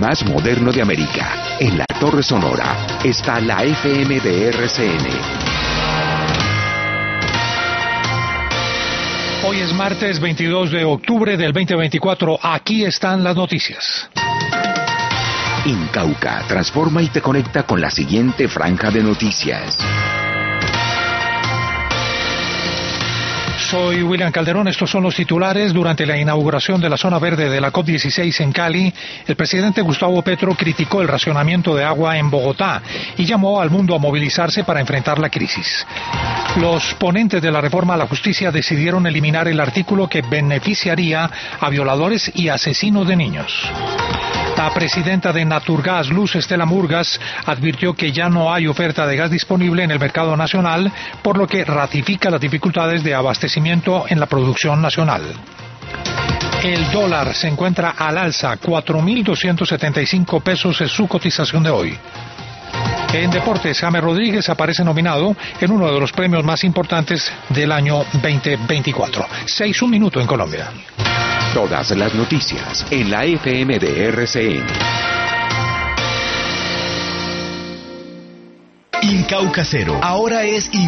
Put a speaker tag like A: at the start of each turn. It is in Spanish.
A: más moderno de América. En la Torre Sonora está la FM de RCN.
B: Hoy es martes 22 de octubre del 2024. Aquí están las noticias.
A: Incauca transforma y te conecta con la siguiente franja de noticias.
B: Soy William Calderón, estos son los titulares. Durante la inauguración de la zona verde de la COP16 en Cali, el presidente Gustavo Petro criticó el racionamiento de agua en Bogotá y llamó al mundo a movilizarse para enfrentar la crisis. Los ponentes de la reforma a la justicia decidieron eliminar el artículo que beneficiaría a violadores y asesinos de niños. La presidenta de Naturgas, Luz Estela Murgas, advirtió que ya no hay oferta de gas disponible en el mercado nacional, por lo que ratifica las dificultades de abastecimiento en la producción nacional. El dólar se encuentra al alza, 4.275 pesos es su cotización de hoy. En deportes, James Rodríguez aparece nominado en uno de los premios más importantes del año 2024. 6:01 minuto en Colombia.
A: Todas las noticias en la FM de RCN.
C: Incauca Cero. Ahora es